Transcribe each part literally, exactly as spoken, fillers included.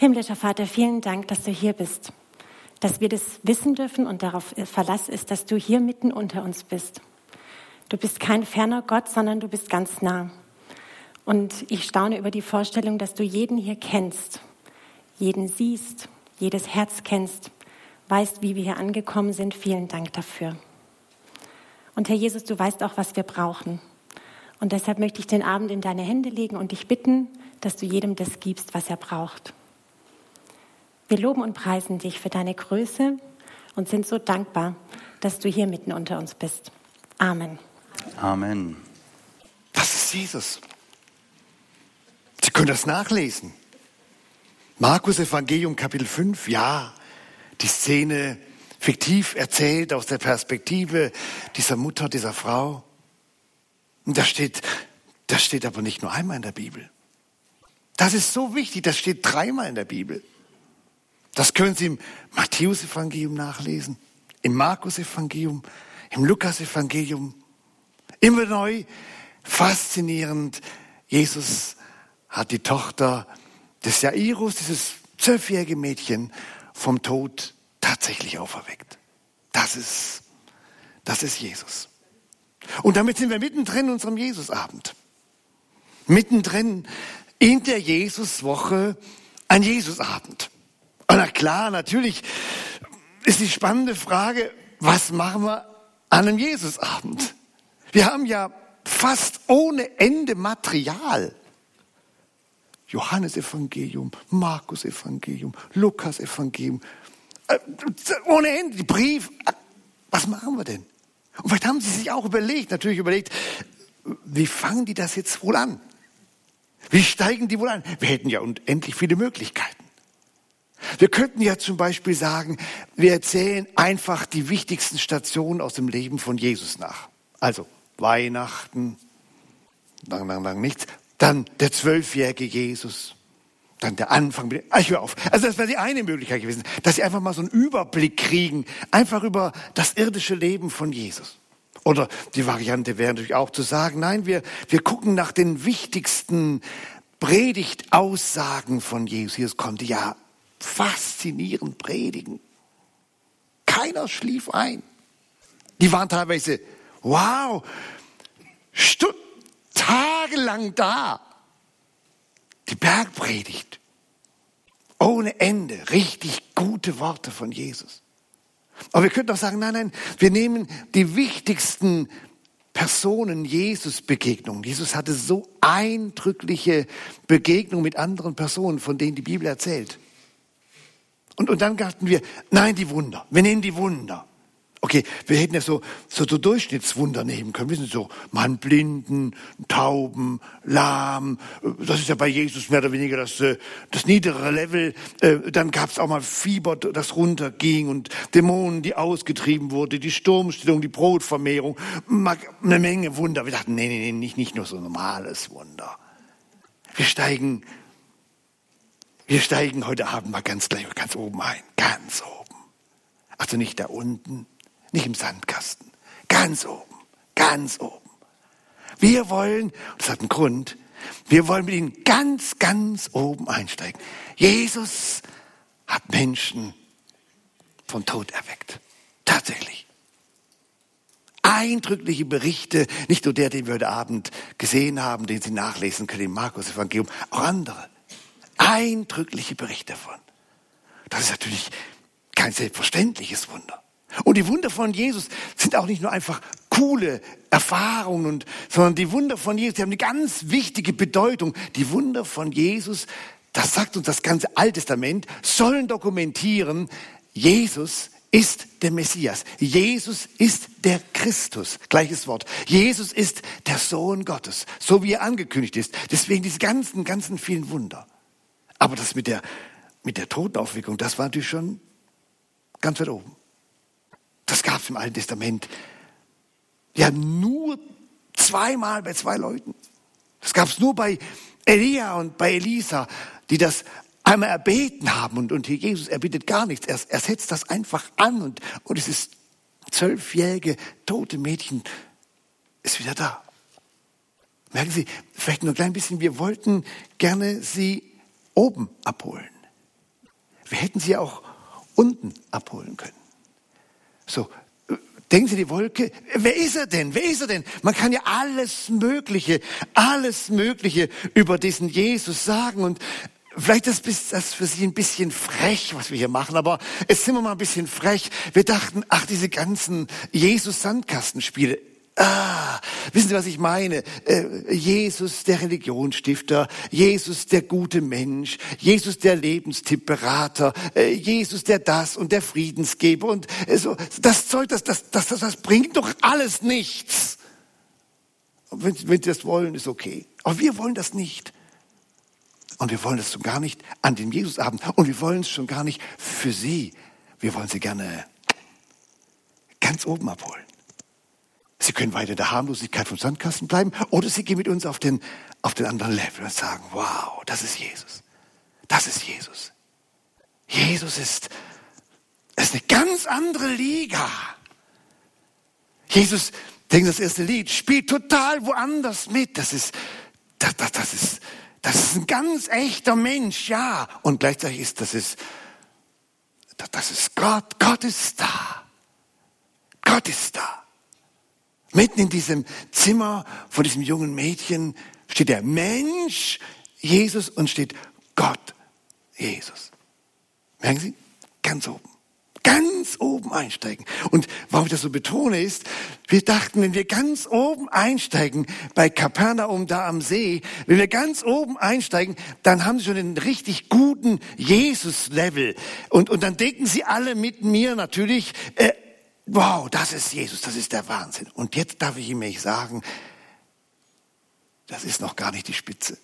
Himmlischer Vater, vielen Dank, dass du hier bist, dass wir das wissen dürfen und darauf Verlass ist, dass du hier mitten unter uns bist. Du bist kein ferner Gott, sondern du bist ganz nah. Und ich staune über die Vorstellung, dass du jeden hier kennst, jeden siehst, jedes Herz kennst, weißt, wie wir hier angekommen sind. Vielen Dank dafür. Und Herr Jesus, du weißt auch, was wir brauchen. Und deshalb möchte ich den Abend in deine Hände legen und dich bitten, dass du jedem das gibst, was er braucht. Wir loben und preisen dich für deine Größe und sind so dankbar, dass du hier mitten unter uns bist. Amen. Amen. Das ist Jesus. Sie können das nachlesen. Markus Evangelium Kapitel fünf, ja, die Szene fiktiv erzählt aus der Perspektive dieser Mutter, dieser Frau. Und das steht, das steht aber nicht nur einmal in der Bibel. Das ist so wichtig, das steht dreimal in der Bibel. Das können Sie im Matthäus-Evangelium nachlesen, im Markus-Evangelium, im Lukas-Evangelium. Immer neu, faszinierend. Jesus hat die Tochter des Jairus, dieses zwölfjährige Mädchen, vom Tod tatsächlich auferweckt. Das ist, das ist Jesus. Und damit sind wir mittendrin in unserem Jesusabend. Mittendrin in der Jesuswoche, ein Jesusabend. Und na klar, natürlich ist die spannende Frage, was machen wir an einem Jesusabend? Wir haben ja fast ohne Ende Material. Johannes-Evangelium, Markus-Evangelium, Lukas-Evangelium. Äh, ohne Ende, die Brief. Was machen wir denn? Und vielleicht haben Sie sich auch überlegt, natürlich überlegt, wie fangen die das jetzt wohl an? Wie steigen die wohl an? Wir hätten ja unendlich viele Möglichkeiten. Wir könnten ja zum Beispiel sagen, wir erzählen einfach die wichtigsten Stationen aus dem Leben von Jesus nach. Also Weihnachten, lang, lang, lang nichts. Dann der zwölfjährige Jesus, dann der Anfang. Ich höre auf. Also das wäre die eine Möglichkeit gewesen, dass Sie einfach mal so einen Überblick kriegen, einfach über das irdische Leben von Jesus. Oder die Variante wäre natürlich auch zu sagen, nein, wir, wir gucken nach den wichtigsten Predigtaussagen von Jesus. Jesus konnte ja faszinierend predigen. Keiner schlief ein. Die waren teilweise, wow, Stunden, tagelang da. Die Bergpredigt. Ohne Ende. Richtig gute Worte von Jesus. Aber wir könnten auch sagen, nein, nein, wir nehmen die wichtigsten Personen Jesus-Begegnungen. Jesus hatte so eindrückliche Begegnungen mit anderen Personen, von denen die Bibel erzählt. Und, und dann dachten wir, nein, die Wunder. Wir nehmen die Wunder. Okay, wir hätten ja so, so, so Durchschnittswunder nehmen können. Wir sind so, man Blinden, Tauben, Lahm. Das ist ja bei Jesus mehr oder weniger das, das niedere Level. Dann gab es auch mal Fieber, das runterging und Dämonen, die ausgetrieben wurden, die Sturmstillung, die Brotvermehrung. Eine Menge Wunder. Wir dachten, nee, nee, nee, nicht, nicht nur so normales Wunder. Wir steigen, wir steigen heute Abend mal ganz gleich, ganz oben ein. Ganz oben. Also nicht da unten. Nicht im Sandkasten. Ganz oben. Ganz oben. Wir wollen, das hat einen Grund, wir wollen mit Ihnen ganz, ganz oben einsteigen. Jesus hat Menschen vom Tod erweckt. Tatsächlich. Eindrückliche Berichte, nicht nur der, den wir heute Abend gesehen haben, den Sie nachlesen können im Markus-Evangelium, auch andere. Eindrückliche Berichte davon. Das ist natürlich kein selbstverständliches Wunder. Und die Wunder von Jesus sind auch nicht nur einfach coole Erfahrungen, und, sondern die Wunder von Jesus, die haben eine ganz wichtige Bedeutung. Die Wunder von Jesus, das sagt uns das ganze Alte Testament, sollen dokumentieren, Jesus ist der Messias. Jesus ist der Christus. Gleiches Wort. Jesus ist der Sohn Gottes, so wie er angekündigt ist. Deswegen diese ganzen, ganzen vielen Wunder. Aber das mit der, mit der Totenauferweckung, das war natürlich schon ganz weit oben. Das gab es im Alten Testament ja nur zweimal bei zwei Leuten. Das gab es nur bei Elia und bei Elisa, die das einmal erbeten haben. Und, und hier Jesus erbittet gar nichts. Er, er setzt das einfach an. Und, und dieses zwölfjährige tote Mädchen ist wieder da. Merken Sie, vielleicht nur ein klein bisschen, wir wollten gerne Sie oben abholen. wir hätten sie auch unten abholen können. So, denken Sie, die Wolke, wer ist er denn? Wer ist er denn? Man kann ja alles Mögliche, alles Mögliche über diesen Jesus sagen und vielleicht ist das für Sie ein bisschen frech, was wir hier machen, aber jetzt sind wir mal ein bisschen frech. Wir dachten, ach, diese ganzen Jesus-Sandkastenspiele, ah, wissen Sie, was ich meine? Äh, Jesus, der Religionsstifter, Jesus, der gute Mensch, Jesus, der Lebenstippberater, äh, Jesus, der das und der Friedensgeber und äh, so. Das Zeug, das, das, das, das, das bringt doch alles nichts. Und wenn, wenn Sie das wollen, ist okay. Aber wir wollen das nicht. Und wir wollen das schon gar nicht an den Jesusabend. Und wir wollen es schon gar nicht für Sie. Wir wollen Sie gerne ganz oben abholen. Sie können weiter in der Harmlosigkeit vom Sandkasten bleiben oder Sie gehen mit uns auf den, auf den anderen Level und sagen, wow, das ist Jesus. Das ist Jesus. Jesus ist, ist eine ganz andere Liga. Jesus, denkt das erste Lied, spielt total woanders mit. Das ist, das, das, das ist, das ist ein ganz echter Mensch, ja. Und gleichzeitig ist das ist, das, das ist Gott. Gott ist da. Gott ist da. Mitten in diesem Zimmer von diesem jungen Mädchen steht der Mensch Jesus und steht Gott Jesus. Merken Sie? Ganz oben. Ganz oben einsteigen. Und warum ich das so betone ist, wir dachten, wenn wir ganz oben einsteigen, bei Kapernaum da am See, wenn wir ganz oben einsteigen, dann haben Sie schon einen richtig guten Jesus-Level. Und, und dann denken Sie alle mit mir natürlich, äh, wow, das ist Jesus, das ist der Wahnsinn. Und jetzt darf ich Ihnen sagen, das ist noch gar nicht die Spitze.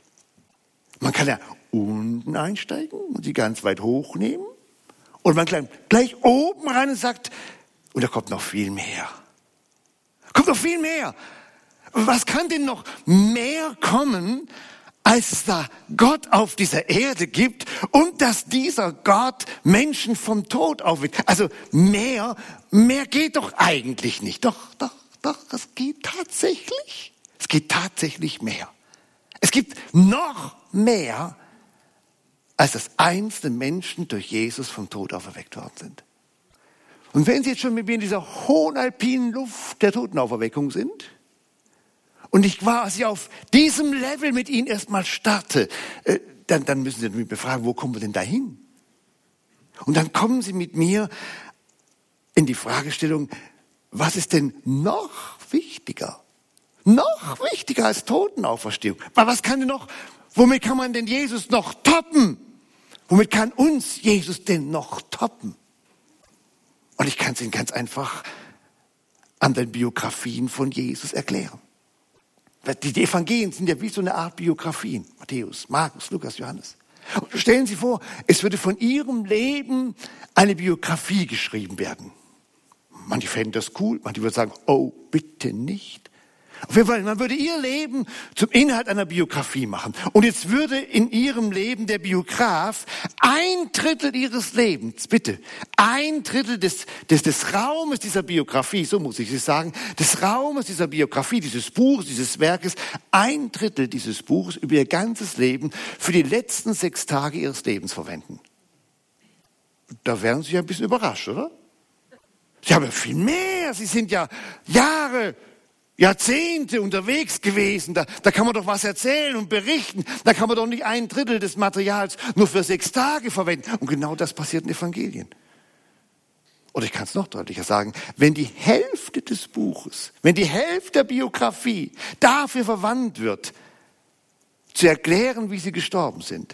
Man kann ja unten einsteigen und sie ganz weit hochnehmen. Und man kann gleich oben rein und sagt, und da kommt noch viel mehr. Kommt noch viel mehr. Was kann denn noch mehr kommen, als es da Gott auf dieser Erde gibt und dass dieser Gott Menschen vom Tod aufweckt? Also mehr, mehr geht doch eigentlich nicht. Doch, doch, doch, es geht tatsächlich. Es geht tatsächlich mehr. Es gibt noch mehr, als dass einzelne Menschen durch Jesus vom Tod auferweckt worden sind. Und wenn Sie jetzt schon mit mir in dieser hohen alpinen Luft der Totenauferweckung sind und ich quasi auf diesem Level mit Ihnen erstmal starte, äh, dann, dann müssen Sie mich befragen, wo kommen wir denn da hin? Und dann kommen Sie mit mir in die Fragestellung, was ist denn noch wichtiger? Noch wichtiger als Totenauferstehung. Weil was kann denn noch, womit kann man denn Jesus noch toppen? Womit kann uns Jesus denn noch toppen? Und ich kann es Ihnen ganz einfach an den Biografien von Jesus erklären. Die Evangelien sind ja wie so eine Art Biografien. Matthäus, Markus, Lukas, Johannes. Und stellen Sie vor, es würde von Ihrem Leben eine Biografie geschrieben werden. Manche fänden das cool, manche würden sagen, oh, bitte nicht. Auf jeden Fall, man würde ihr Leben zum Inhalt einer Biografie machen. Und jetzt würde in ihrem Leben der Biograf ein Drittel ihres Lebens, bitte, ein Drittel des, des, des Raumes dieser Biografie, so muss ich es sagen, des Raumes dieser Biografie, dieses Buches, dieses Werkes, ein Drittel dieses Buches über ihr ganzes Leben für die letzten sechs Tage ihres Lebens verwenden. Da wären Sie ja ein bisschen überrascht, oder? Sie haben ja viel mehr, Sie sind ja Jahre, Jahrzehnte unterwegs gewesen, da, da kann man doch was erzählen und berichten. Da kann man doch nicht ein Drittel des Materials nur für sechs Tage verwenden. Und genau das passiert in Evangelien. Oder ich kann es noch deutlicher sagen, wenn die Hälfte des Buches, wenn die Hälfte der Biografie dafür verwandt wird, zu erklären, wie sie gestorben sind,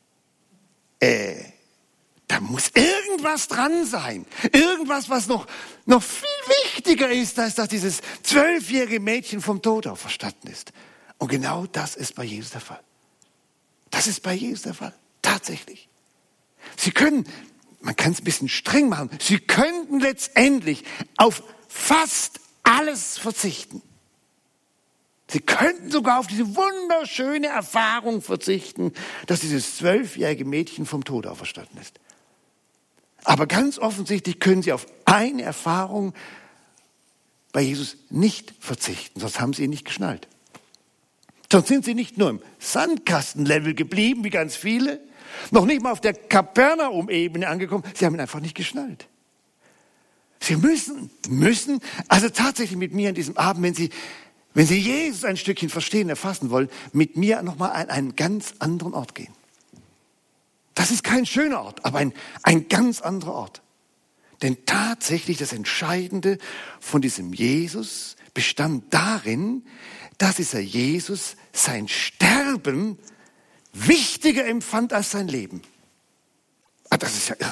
äh, da muss irgendwas dran sein. Irgendwas, was noch, noch viel wichtiger ist, als dass dieses zwölfjährige Mädchen vom Tod auferstanden ist. Und genau das ist bei Jesus der Fall. Das ist bei Jesus der Fall. Tatsächlich. Sie können, man kann es ein bisschen streng machen, Sie könnten letztendlich auf fast alles verzichten. Sie könnten sogar auf diese wunderschöne Erfahrung verzichten, dass dieses zwölfjährige Mädchen vom Tod auferstanden ist. Aber ganz offensichtlich können Sie auf eine Erfahrung bei Jesus nicht verzichten, sonst haben Sie ihn nicht geschnallt. Sonst sind Sie nicht nur im Sandkastenlevel geblieben, wie ganz viele, Noch nicht mal auf der Kapernaum-Ebene angekommen. Sie haben ihn einfach nicht geschnallt. Sie müssen, müssen, also tatsächlich mit mir an diesem Abend, wenn Sie, wenn Sie Jesus ein Stückchen verstehen, erfassen wollen, mit mir nochmal an einen ganz anderen Ort gehen. Das ist kein schöner Ort, aber ein, ein ganz anderer Ort. Denn tatsächlich das Entscheidende von diesem Jesus bestand darin, dass dieser Jesus sein Sterben wichtiger empfand als sein Leben. Ah, das ist ja irre.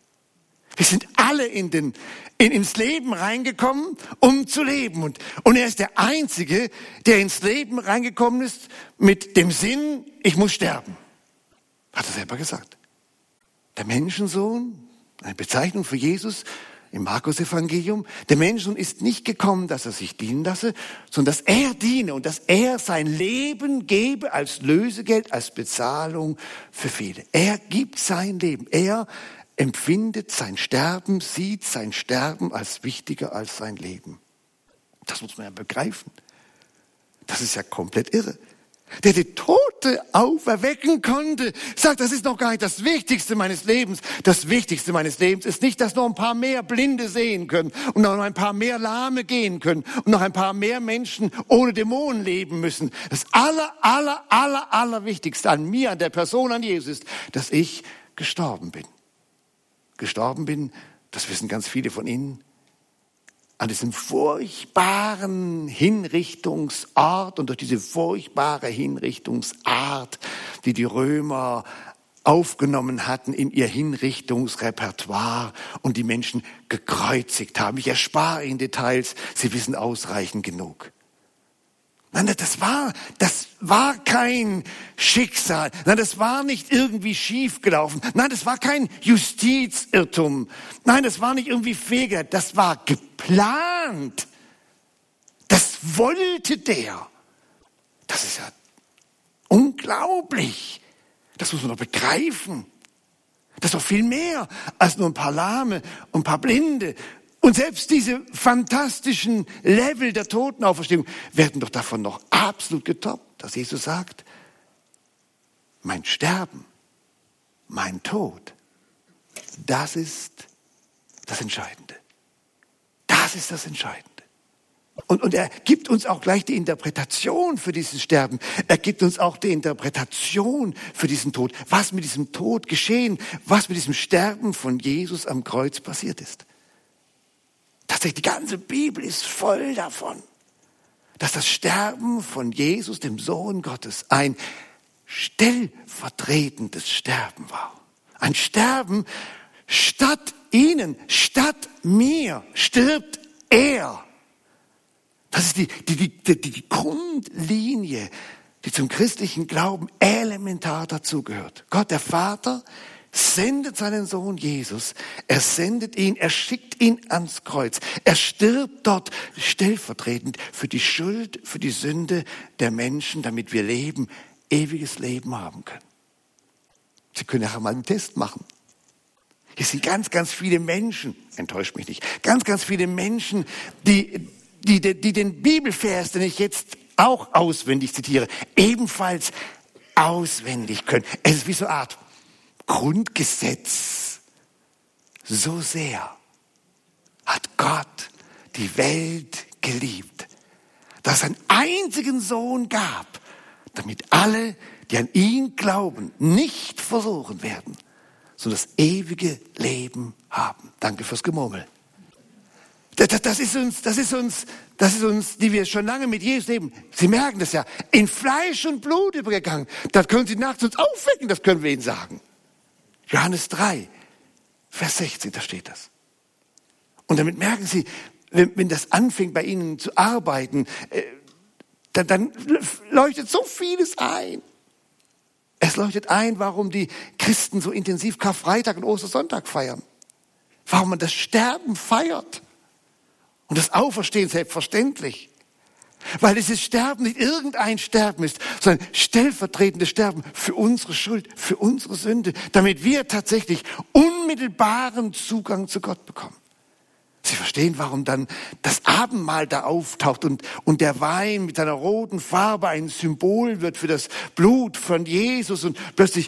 Wir sind alle in den, in, ins Leben reingekommen, um zu leben. Und, und er ist der Einzige, der ins Leben reingekommen ist mit dem Sinn, ich muss sterben. Hat er selber gesagt. Der Menschensohn, eine Bezeichnung für Jesus im Markus-Evangelium, der Menschensohn ist nicht gekommen, dass er sich dienen lasse, sondern dass er diene und dass er sein Leben gebe als Lösegeld, als Bezahlung für viele. Er gibt sein Leben. Er empfindet sein Sterben, sieht sein Sterben als wichtiger als sein Leben. Das muss man ja begreifen. Das ist ja komplett irre. Der die Tote auferwecken konnte, sagt, das ist noch gar nicht das Wichtigste meines Lebens. Das Wichtigste meines Lebens ist nicht, dass noch ein paar mehr Blinde sehen können und noch ein paar mehr Lahme gehen können und noch ein paar mehr Menschen ohne Dämonen leben müssen. Das aller, aller, aller, aller Wichtigste an mir, an der Person, an Jesus ist, dass ich gestorben bin. Gestorben bin, das wissen ganz viele von Ihnen, an diesem furchtbaren Hinrichtungsort und durch diese furchtbare Hinrichtungsart, die die Römer aufgenommen hatten in ihr Hinrichtungsrepertoire und die Menschen gekreuzigt haben. Ich erspare Ihnen Details, Sie wissen ausreichend genug. Nein, das war, das war kein Schicksal. Nein, das war nicht irgendwie schiefgelaufen. Nein, das war kein Justizirrtum. Nein, das war nicht irgendwie fehlgeleitet. Das war geplant. Das wollte der. Das ist ja unglaublich. Das muss man doch begreifen. Das ist doch viel mehr als nur ein paar Lahme und ein paar Blinde. Und selbst diese fantastischen Level der Totenauferstehung werden doch davon noch absolut getoppt, dass Jesus sagt, mein Sterben, mein Tod, das ist das Entscheidende. Das ist das Entscheidende. Und, und er gibt uns auch gleich die Interpretation für dieses Sterben. Er gibt uns auch die Interpretation für diesen Tod. Was mit diesem Tod geschehen, was mit diesem Sterben von Jesus am Kreuz passiert ist. Tatsächlich, die ganze Bibel ist voll davon, dass das Sterben von Jesus, dem Sohn Gottes, ein stellvertretendes Sterben war. Ein Sterben statt ihnen, statt mir stirbt er. Das ist die, die, die, die, die Grundlinie, die zum christlichen Glauben elementar dazugehört. Gott, der Vater, sendet seinen Sohn Jesus, er sendet ihn, er schickt ihn ans Kreuz. Er stirbt dort stellvertretend für die Schuld, für die Sünde der Menschen, damit wir Leben, ewiges Leben haben können. Sie können ja mal einen Test machen. Hier sind ganz, ganz viele Menschen, enttäuscht mich nicht, ganz, ganz viele Menschen, die, die, die, die den Bibelvers, den ich jetzt auch auswendig zitiere, ebenfalls auswendig können. Es ist wie so eine Art Grundgesetz. So sehr hat Gott die Welt geliebt, dass es einen einzigen Sohn gab, damit alle, die an ihn glauben, nicht verloren werden, sondern das ewige Leben haben. Danke fürs Gemurmel. Das, das, das ist uns, das ist uns, das ist uns, die wir schon lange mit Jesus leben. Sie merken das ja, in Fleisch und Blut übergegangen. Das können Sie nachts uns aufwecken, das können wir Ihnen sagen. Johannes drei, Vers sechzehn, da steht das. Und damit merken Sie, wenn, wenn das anfängt bei Ihnen zu arbeiten, äh, dann, dann leuchtet so vieles ein. Es leuchtet ein, warum die Christen so intensiv Karfreitag und Ostersonntag feiern. Warum man das Sterben feiert. Und das Auferstehen selbstverständlich. Weil dieses Sterben nicht irgendein Sterben ist, sondern stellvertretendes Sterben für unsere Schuld, für unsere Sünde, damit wir tatsächlich unmittelbaren Zugang zu Gott bekommen. Sie verstehen, warum dann das Abendmahl da auftaucht und, und der Wein mit seiner roten Farbe ein Symbol wird für das Blut von Jesus und plötzlich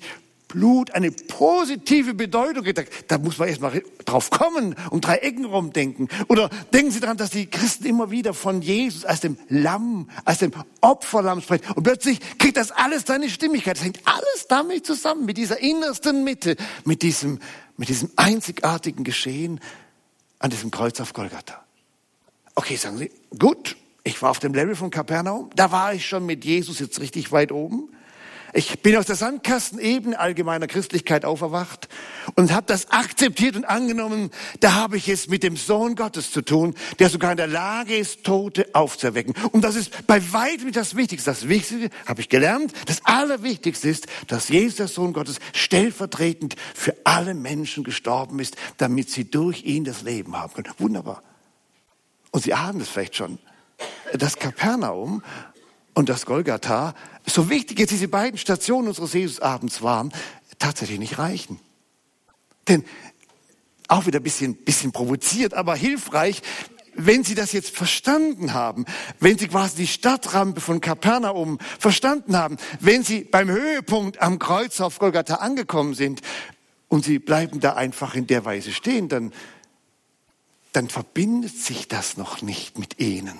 Blut eine positive Bedeutung hat. Da muss man erst mal drauf kommen, um drei Ecken rumdenken. Oder denken Sie daran, dass die Christen immer wieder von Jesus als dem Lamm, als dem Opferlamm sprechen. Und plötzlich kriegt das alles seine Stimmigkeit. Das hängt alles damit zusammen, mit dieser innersten Mitte, mit diesem, mit diesem einzigartigen Geschehen an diesem Kreuz auf Golgatha. Okay, sagen Sie, gut, ich war auf dem Level von Kapernaum. Da war ich schon mit Jesus jetzt richtig weit oben. Ich bin aus der Sandkastenebene allgemeiner Christlichkeit auferwacht und habe das akzeptiert und angenommen. Da habe ich es mit dem Sohn Gottes zu tun, der sogar in der Lage ist, Tote aufzuerwecken. Und das ist bei weitem nicht das Wichtigste. Das Wichtigste, habe ich gelernt, das Allerwichtigste ist, dass Jesus, der Sohn Gottes, stellvertretend für alle Menschen gestorben ist, damit sie durch ihn das Leben haben können. Wunderbar. Und Sie ahnen es vielleicht schon. Das Kapernaum und das Golgatha, so wichtig jetzt diese beiden Stationen unseres Jesusabends waren, tatsächlich nicht reichen. Denn, auch wieder ein bisschen, bisschen provoziert, aber hilfreich, wenn Sie das jetzt verstanden haben, wenn Sie quasi die Stadtrampe von Kapernaum verstanden haben, wenn Sie beim Höhepunkt am Kreuz auf Golgatha angekommen sind und Sie bleiben da einfach in der Weise stehen, dann, dann verbindet sich das noch nicht mit Ihnen.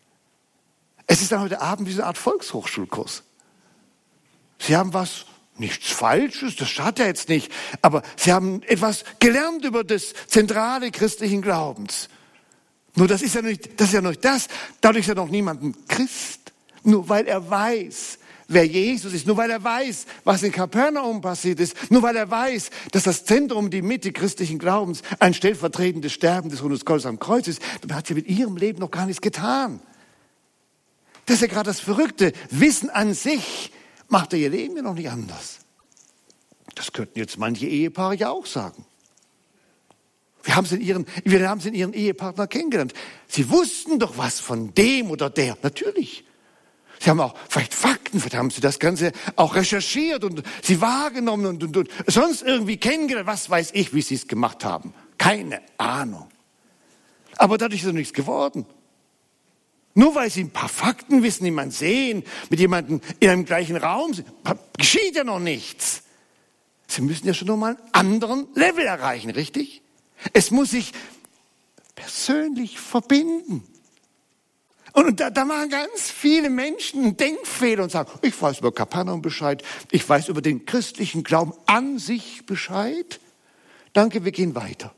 Es ist dann heute Abend wie so eine Art Volkshochschulkurs. Sie haben was, nichts Falsches, das schadet ja jetzt nicht, aber Sie haben etwas gelernt über das zentrale christlichen Glaubens. Nur das ist ja nicht, das ist ja nicht das. Dadurch ist ja noch niemand ein Christ. Nur weil er weiß, wer Jesus ist, nur weil er weiß, was in Kapernaum passiert ist, nur weil er weiß, dass das Zentrum, die Mitte christlichen Glaubens ein stellvertretendes Sterben des Sohnes Gottes am Kreuz ist, dann hat sie mit ihrem Leben noch gar nichts getan. Das ist ja gerade das Verrückte. Wissen an sich macht ihr Leben ja noch nicht anders. Das könnten jetzt manche Ehepaare ja auch sagen. Wir haben sie in ihren, wir haben sie in ihren Ehepartner kennengelernt. Sie wussten doch was von dem oder der. Natürlich. Sie haben auch vielleicht Fakten, vielleicht haben sie das Ganze auch recherchiert und sie wahrgenommen und, und, und sonst irgendwie kennengelernt. Was weiß ich, wie sie es gemacht haben. Keine Ahnung. Aber dadurch ist doch nichts geworden. Nur weil sie ein paar Fakten wissen, jemanden sehen, mit jemandem in einem gleichen Raum sind, geschieht ja noch nichts. Sie müssen ja schon nochmal einen anderen Level erreichen, richtig? Es muss sich persönlich verbinden. Und da, da machen ganz viele Menschen einen Denkfehler und sagen, ich weiß über Kapernaum Bescheid, ich weiß über den christlichen Glauben an sich Bescheid. Danke, wir gehen weiter.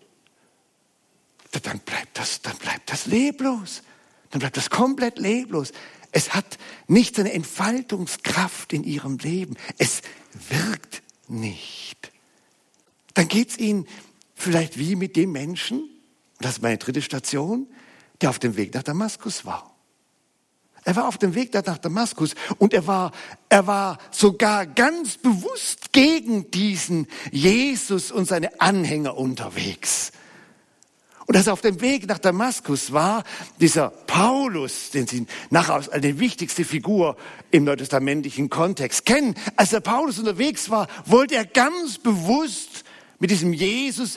Dann bleibt das, dann bleibt das leblos. Dann bleibt das komplett leblos. Es hat nicht seine Entfaltungskraft in ihrem Leben. Es wirkt nicht. Dann geht es ihnen vielleicht wie mit dem Menschen, das ist meine dritte Station, der auf dem Weg nach Damaskus war. Er war auf dem Weg nach Damaskus und er war, er war sogar ganz bewusst gegen diesen Jesus und seine Anhänger unterwegs. Und als er auf dem Weg nach Damaskus war, dieser Paulus, den Sie nachher als die wichtigste Figur im neutestamentlichen Kontext kennen, als der Paulus unterwegs war, wollte er ganz bewusst mit diesem Jesus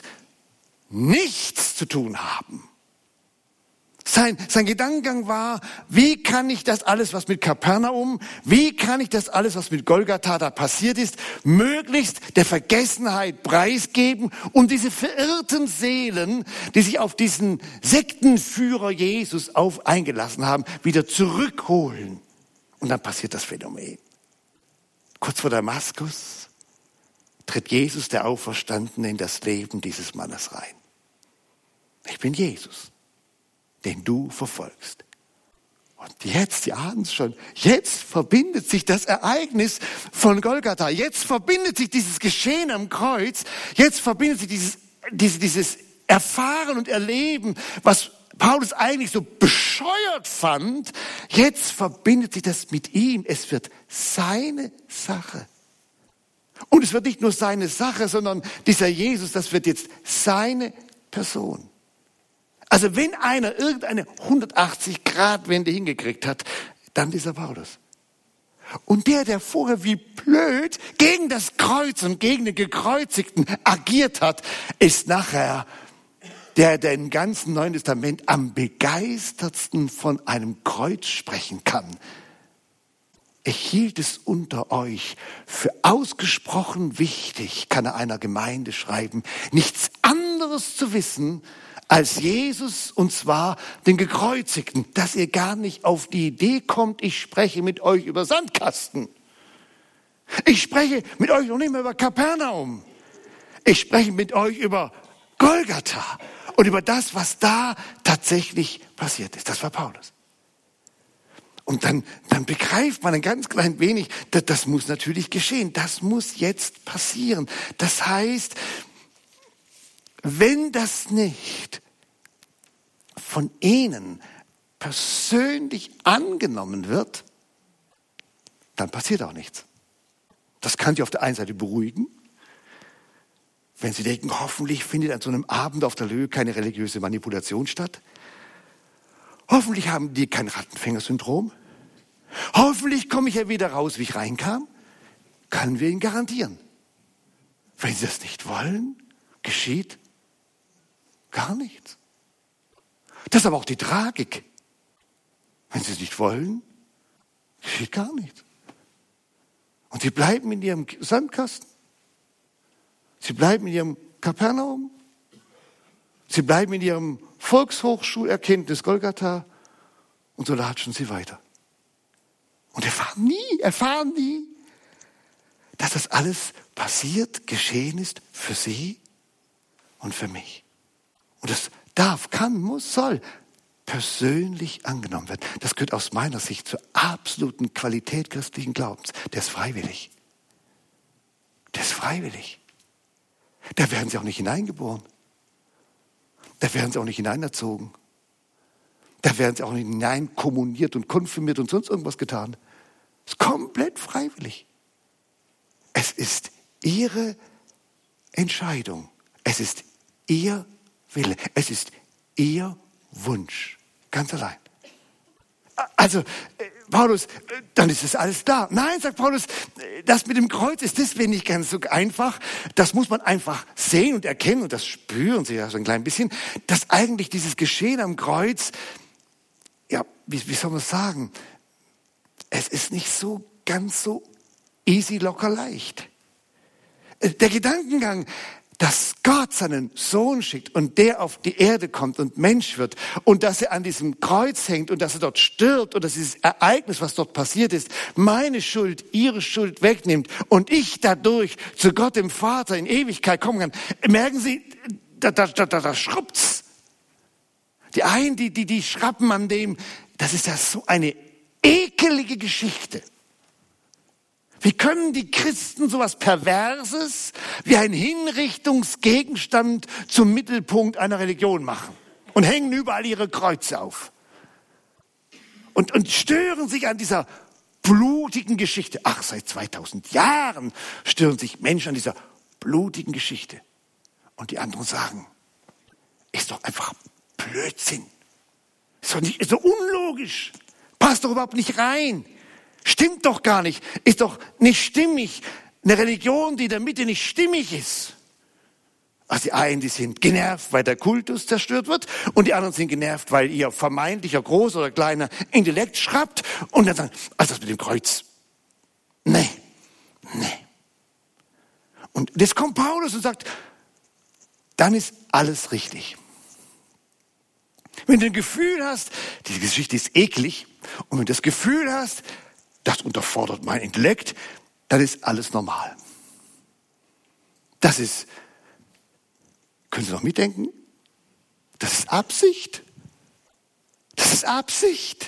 nichts zu tun haben. Sein, sein Gedankengang war, wie kann ich das alles, was mit Kapernaum, wie kann ich das alles, was mit Golgatha da passiert ist, möglichst der Vergessenheit preisgeben und diese verirrten Seelen, die sich auf diesen Sektenführer Jesus auf eingelassen haben, wieder zurückholen. Und dann passiert das Phänomen. Kurz vor Damaskus tritt Jesus, der Auferstandene, in das Leben dieses Mannes rein. Ich bin Jesus, den du verfolgst. Und jetzt, die ahnen es schon, jetzt verbindet sich das Ereignis von Golgatha, jetzt verbindet sich dieses Geschehen am Kreuz, jetzt verbindet sich dieses, dieses, dieses Erfahren und Erleben, was Paulus eigentlich so bescheuert fand, jetzt verbindet sich das mit ihm. Es wird seine Sache. Und es wird nicht nur seine Sache, sondern dieser Jesus, das wird jetzt seine Person. Also wenn einer irgendeine hundertachtzig-Grad-Wende hingekriegt hat, dann dieser Paulus. Und der, der vorher wie blöd gegen das Kreuz und gegen den Gekreuzigten agiert hat, ist nachher der, der im ganzen Neuen Testament am begeistertsten von einem Kreuz sprechen kann. ich hielt es unter euch für ausgesprochen wichtig, kann er einer Gemeinde schreiben, nichts anderes zu wissen als Jesus, und zwar den Gekreuzigten, dass ihr gar nicht auf die Idee kommt, ich spreche mit euch über Sandkasten. Ich spreche mit euch noch nicht mehr über Kapernaum. Ich spreche mit euch über Golgatha und über das, was da tatsächlich passiert ist. Das war Paulus. Und dann, dann begreift man ein ganz klein wenig, das, das muss natürlich geschehen. Das muss jetzt passieren. Das heißt, wenn das nicht von ihnen persönlich angenommen wird, dann passiert auch nichts. Das kann sie auf der einen Seite beruhigen, wenn sie denken, hoffentlich findet an so einem Abend auf der Löhe keine religiöse Manipulation statt. Hoffentlich haben die kein Rattenfängersyndrom. Hoffentlich komme ich ja wieder raus, wie ich reinkam. Können wir ihnen garantieren. Wenn sie das nicht wollen, geschieht gar nichts. Das ist aber auch die Tragik. Wenn sie es nicht wollen, geschieht gar nichts. Und sie bleiben in ihrem Sandkasten. Sie bleiben in ihrem Kapernaum. Sie bleiben in ihrem Volkshochschulerkenntnis Golgatha. Und so latschen sie weiter. Und erfahren nie, erfahren nie, dass das alles passiert, geschehen ist für sie und für mich. Und das darf, kann, muss, soll persönlich angenommen werden. Das gehört aus meiner Sicht zur absoluten Qualität christlichen Glaubens. Der ist freiwillig. Der ist freiwillig. Da werden sie auch nicht hineingeboren. Da werden sie auch nicht hineinerzogen. Da werden sie auch nicht hineinkommuniert und konfirmiert und sonst irgendwas getan. Es ist komplett freiwillig. Es ist ihre Entscheidung. Es ist ihr Wille. Es ist ihr Wunsch. Ganz allein. Also, Paulus, dann ist es alles da. Nein, sagt Paulus, das mit dem Kreuz ist deswegen nicht ganz so einfach. Das muss man einfach sehen und erkennen, und das spüren sie ja so ein klein bisschen, dass eigentlich dieses Geschehen am Kreuz, ja, wie, wie soll man sagen, es ist nicht so ganz so easy, locker, leicht. Der Gedankengang, dass Gott seinen Sohn schickt und der auf die Erde kommt und Mensch wird und dass er an diesem Kreuz hängt und dass er dort stirbt und dass dieses Ereignis, was dort passiert ist, meine Schuld, ihre Schuld wegnimmt und ich dadurch zu Gott dem Vater in Ewigkeit kommen kann. Merken Sie, da, da, da, da, da schrubbt's. Die einen, die, die, die schrappen an dem, das ist ja so eine ekelige Geschichte. Wie können die Christen sowas Perverses wie ein Hinrichtungsgegenstand zum Mittelpunkt einer Religion machen und hängen überall ihre Kreuze auf und, und stören sich an dieser blutigen Geschichte. Ach, seit zweitausend Jahren stören sich Menschen an dieser blutigen Geschichte. Und die anderen sagen, ist doch einfach Blödsinn. Ist doch nicht, ist doch unlogisch. Passt doch überhaupt nicht rein. Stimmt doch gar nicht, ist doch nicht stimmig. Eine Religion, die in der Mitte nicht stimmig ist. Also die einen, die sind genervt, weil der Kultus zerstört wird, und die anderen sind genervt, weil ihr vermeintlicher großer oder kleiner Intellekt schrappt und dann sagen, also das mit dem Kreuz, nee, nee. Und jetzt kommt Paulus und sagt, dann ist alles richtig. Wenn du ein Gefühl hast, diese Geschichte ist eklig, und wenn du das Gefühl hast, das unterfordert mein Intellekt, dann ist alles normal. Das ist, können Sie noch mitdenken? Das ist Absicht. Das ist Absicht.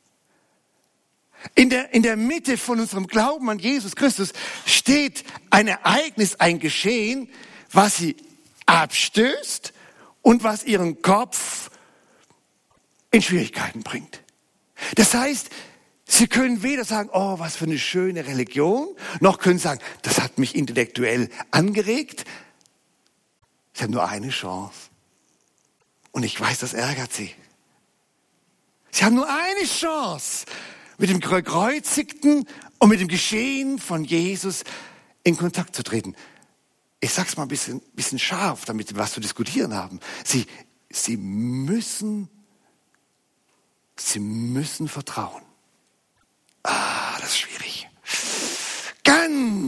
In der, in der Mitte von unserem Glauben an Jesus Christus steht ein Ereignis, ein Geschehen, was Sie abstößt und was Ihren Kopf in Schwierigkeiten bringt. Das heißt, Sie können weder sagen, oh, was für eine schöne Religion, noch können sagen, das hat mich intellektuell angeregt. Sie haben nur eine Chance. Und ich weiß, das ärgert Sie. Sie haben nur eine Chance, mit dem Gekreuzigten und mit dem Geschehen von Jesus in Kontakt zu treten. Ich sag's mal ein bisschen, bisschen scharf, damit wir was zu diskutieren haben. Sie, Sie müssen, Sie müssen vertrauen. Ah, das ist schwierig.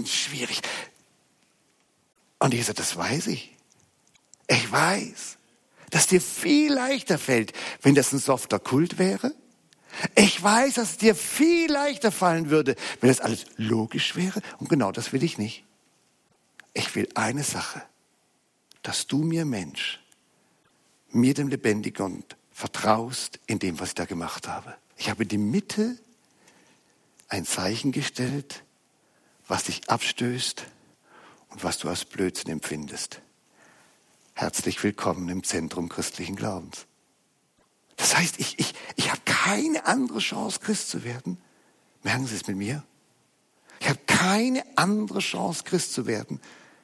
ganz schwierig. Und Jesus sagt, das weiß ich. Ich weiß, dass dir viel leichter fällt, wenn das ein softer Kult wäre. Ich weiß, dass es dir viel leichter fallen würde, wenn das alles logisch wäre. Und genau das will ich nicht. Ich will eine Sache, dass du mir Mensch, mir dem Lebendigen und vertraust in dem, was ich da gemacht habe. Ich habe in die Mitte ein Zeichen gestellt, was dich abstößt und was du als Blödsinn empfindest. Herzlich willkommen im Zentrum christlichen Glaubens. Das heißt, ich, ich, ich habe keine andere Chance, Christ zu werden. Merken Sie es mit mir? Ich habe keine andere Chance, Christ zu werden,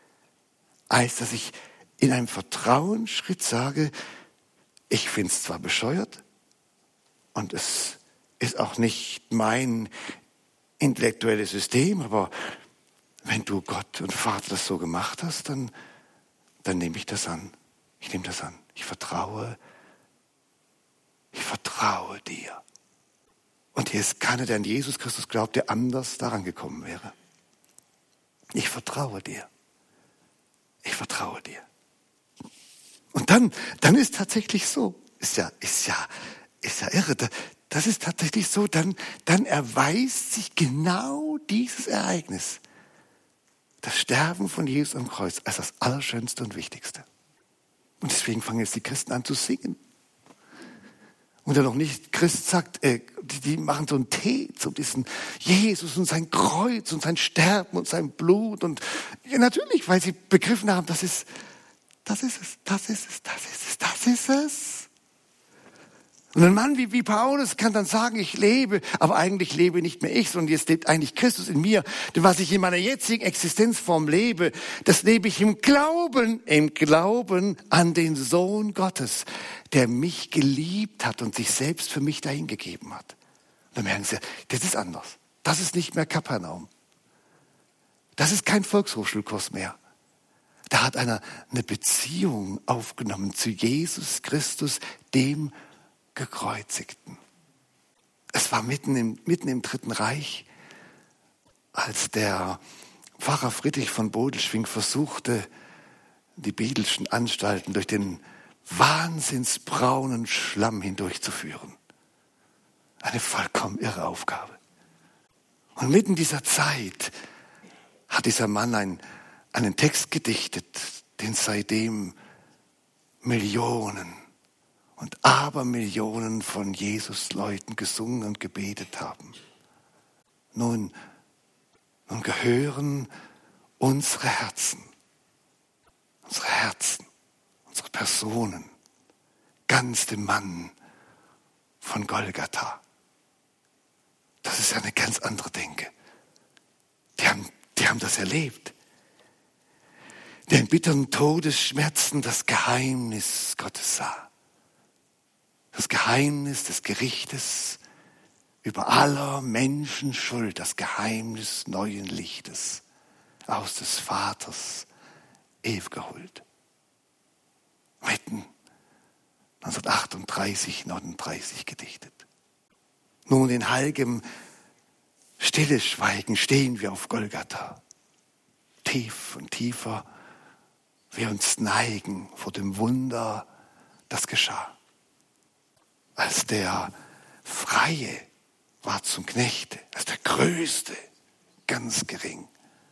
als dass ich in einem Vertrauensschritt sage, ich finde es zwar bescheuert und es ist auch nicht mein intellektuelles System, aber wenn du Gott und Vater das so gemacht hast, dann, dann nehme ich das an. Ich nehme das an. Ich vertraue Ich vertraue dir. Und hier ist keiner, der an Jesus Christus glaubt, der anders daran gekommen wäre. Ich vertraue dir. Ich vertraue dir. Und dann, dann ist tatsächlich so, ist ja, ist ja, ist ja irre, das ist tatsächlich so, dann, dann erweist sich genau dieses Ereignis, das Sterben von Jesus am Kreuz, als das Allerschönste und Wichtigste. Und deswegen fangen jetzt die Christen an zu singen. Und der noch nicht Christ sagt, äh, die, die machen so einen Tee zu diesem Jesus und sein Kreuz und sein Sterben und sein Blut. Und ja, natürlich, weil sie begriffen haben, das ist, das ist es, das ist es, das ist es, das ist es. Und ein Mann wie, wie Paulus kann dann sagen, ich lebe, aber eigentlich lebe nicht mehr ich, sondern jetzt lebt eigentlich Christus in mir. Denn was ich in meiner jetzigen Existenzform lebe, das lebe ich im Glauben, im Glauben an den Sohn Gottes, der mich geliebt hat und sich selbst für mich dahingegeben hat. Und dann merken Sie, das ist anders. Das ist nicht mehr Kapernaum. Das ist kein Volkshochschulkurs mehr. Da hat einer eine Beziehung aufgenommen zu Jesus Christus, dem Gekreuzigten. Es war mitten im, mitten im Dritten Reich, als der Pfarrer Friedrich von Bodelschwingh versuchte, die Bedelschen Anstalten durch den wahnsinnsbraunen Schlamm hindurchzuführen. Eine vollkommen irre Aufgabe. Und mitten in dieser Zeit hat dieser Mann ein, einen Text gedichtet, den seitdem Millionen und Abermillionen von Jesus-Leuten gesungen und gebetet haben. Nun, nun gehören unsere Herzen, unsere Herzen, unsere Personen ganz dem Mann von Golgatha. Das ist ja eine ganz andere Denke. Die haben, die haben das erlebt. Der in bitteren Todesschmerzen das Geheimnis Gottes sah. Das Geheimnis des Gerichtes über aller Menschen Schuld, das Geheimnis neuen Lichtes aus des Vaters ewiger Huld. Mitten neunzehnhundertachtunddreißig, neununddreißig gedichtet. Nun in heilgem Stilleschweigen stehen wir auf Golgatha. Tief und tiefer wir uns neigen vor dem Wunder, das geschah. Als der Freie war zum Knechte, als der Größte ganz gering,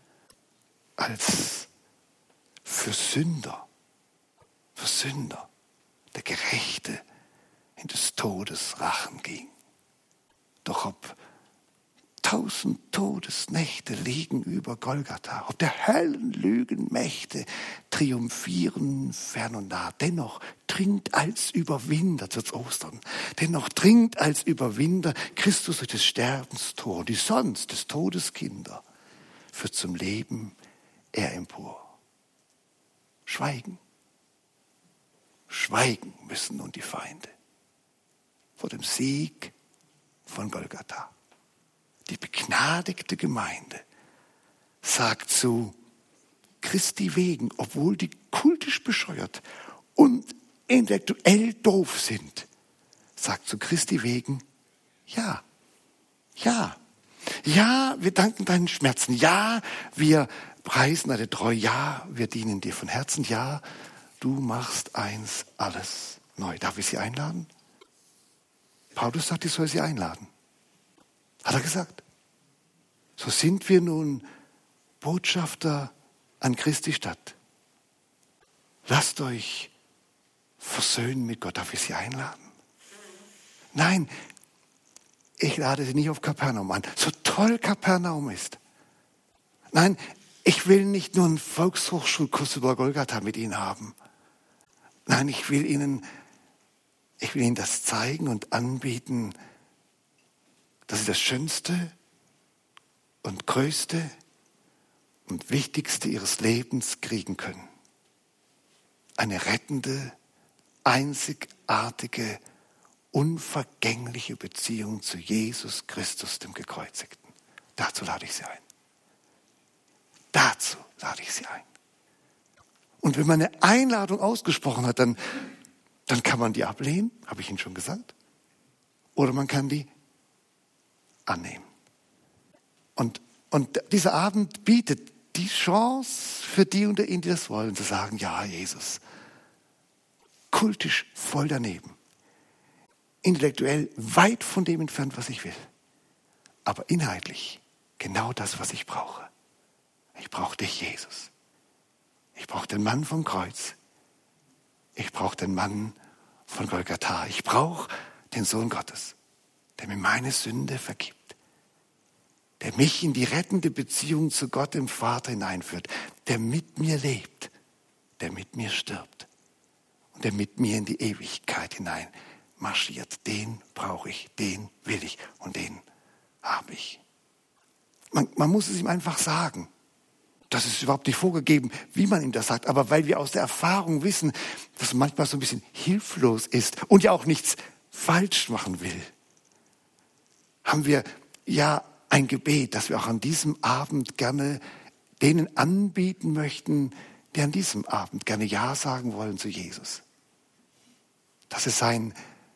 als für Sünder, für Sünder der Gerechte in des Todes Rachen ging. Doch ob tausend Todesnächte liegen über Golgatha, ob der Höllenlügenmächte triumphieren fern und nah, dennoch dringt als Überwinder, zu Ostern, dennoch dringt als Überwinder Christus durch des Sterbens Tor, die sonst des Todes Kinder führt zum Leben er empor. Schweigen, schweigen müssen nun die Feinde vor dem Sieg von Golgatha. Die begnadigte Gemeinde sagt zu Christi wegen, obwohl die kultisch bescheuert und intellektuell doof sind, sagt zu Christi wegen, ja, ja, Ja, wir danken deinen Schmerzen. Ja, wir preisen deine Treue. Ja, wir dienen dir von Herzen. Ja, du machst eins alles neu. Darf ich Sie einladen? Paulus sagt, ich soll Sie einladen. Hat er gesagt. So sind wir nun Botschafter an Christi Stadt. Lasst euch versöhnen mit Gott. Darf ich Sie einladen? Nein, ich lade Sie nicht auf Kapernaum an. So toll Kapernaum ist. Nein, ich will nicht nur einen Volkshochschulkurs über Golgatha mit Ihnen haben. Nein, ich will Ihnen, ich will Ihnen das zeigen und anbieten, dass Sie das Schönste und Größte und Wichtigste Ihres Lebens kriegen können. Eine rettende, einzigartige, unvergängliche Beziehung zu Jesus Christus, dem Gekreuzigten. Dazu lade ich Sie ein. Dazu lade ich Sie ein. Und wenn man eine Einladung ausgesprochen hat, dann, dann kann man die ablehnen, habe ich Ihnen schon gesagt. Oder man kann die annehmen. Und, und dieser Abend bietet die Chance für die unter Ihnen, die das wollen, zu sagen, ja, Jesus, kultisch voll daneben. Intellektuell weit von dem entfernt, was ich will. Aber inhaltlich genau das, was ich brauche. Ich brauche dich, Jesus. Ich brauche den Mann vom Kreuz. Ich brauche den Mann von Golgatha. Ich brauche den Sohn Gottes, der mir meine Sünde vergibt. Der mich in die rettende Beziehung zu Gott, dem Vater, hineinführt. Der mit mir lebt. Der mit mir stirbt. Und der mit mir in die Ewigkeit hinein marschiert. Den brauche ich, den will ich und den habe ich. Man, man muss es ihm einfach sagen. Das ist überhaupt nicht vorgegeben, wie man ihm das sagt. Aber weil wir aus der Erfahrung wissen, dass man manchmal so ein bisschen hilflos ist und ja auch nichts falsch machen will, haben wir ja ein Gebet, das wir auch an diesem Abend gerne denen anbieten möchten, die an diesem Abend gerne Ja sagen wollen zu Jesus. Das ist ein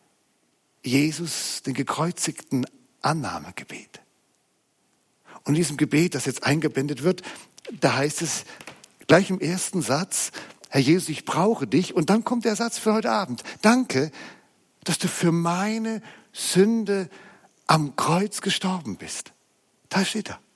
Jesus, den gekreuzigten Annahmegebet. Und in diesem Gebet, das jetzt eingeblendet wird, da heißt es gleich im ersten Satz, Herr Jesus, ich brauche dich. Und dann kommt der Satz für heute Abend. Danke, dass du für meine Sünde am Kreuz gestorben bist. Da steht er.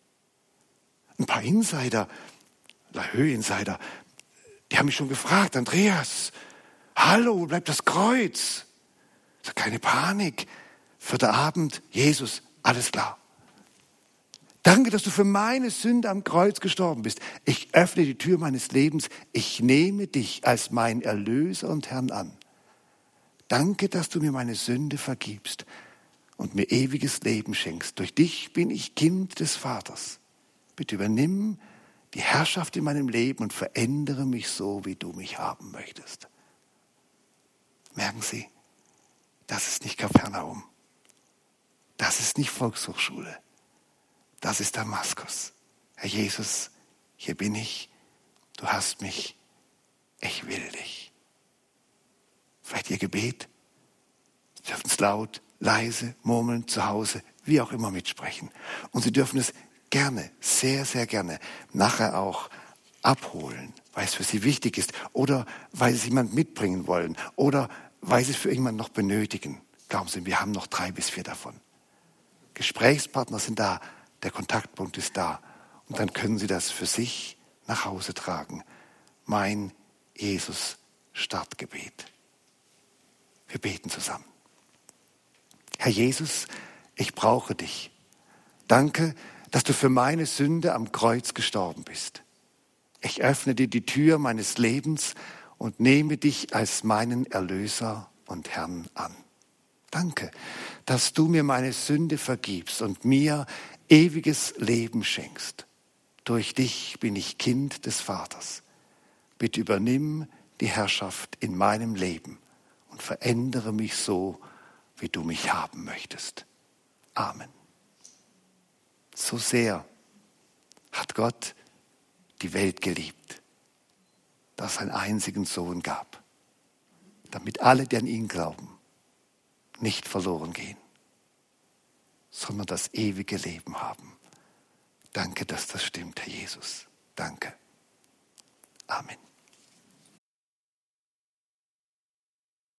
Ein paar Insider, Höhe-Insider, die haben mich schon gefragt, Andreas, hallo, wo bleibt das Kreuz? So, keine Panik. Vierter Abend, Jesus, alles klar. Danke, dass du für meine Sünde am Kreuz gestorben bist. Ich öffne die Tür meines Lebens. Ich nehme dich als mein Erlöser und Herrn an. Danke, dass du mir meine Sünde vergibst und mir ewiges Leben schenkst. Durch dich bin ich Kind des Vaters. Bitte übernimm die Herrschaft in meinem Leben und verändere mich so, wie du mich haben möchtest. Merken Sie, das ist nicht Kapernaum. Das ist nicht Volkshochschule. Das ist Damaskus. Herr Jesus, hier bin ich. Du hast mich. Ich will dich. Vielleicht Ihr Gebet. Sie dürfen es laut, leise, murmeln, zu Hause, wie auch immer mitsprechen. Und Sie dürfen es gerne, sehr, sehr gerne, nachher auch abholen, weil es für Sie wichtig ist oder weil Sie jemand mitbringen wollen oder weil Sie es für jemanden noch benötigen. Glauben Sie, wir haben noch drei bis vier davon. Gesprächspartner sind da, der Kontaktpunkt ist da. Und dann können Sie das für sich nach Hause tragen. Mein Jesus-Startgebet. Wir beten zusammen. Herr Jesus, ich brauche dich. Danke, dass du für meine Sünde am Kreuz gestorben bist. Ich öffne dir die Tür meines Lebens und nehme dich als meinen Erlöser und Herrn an. Danke, dass du mir meine Sünde vergibst und mir ewiges Leben schenkst. Durch dich bin ich Kind des Vaters. Bitte übernimm die Herrschaft in meinem Leben und verändere mich so, wie du mich haben möchtest. Amen. So sehr hat Gott die Welt geliebt, dass es einen einzigen Sohn gab, damit alle, die an ihn glauben, nicht verloren gehen, sondern das ewige Leben haben. Danke, dass das stimmt, Herr Jesus. Danke. Amen.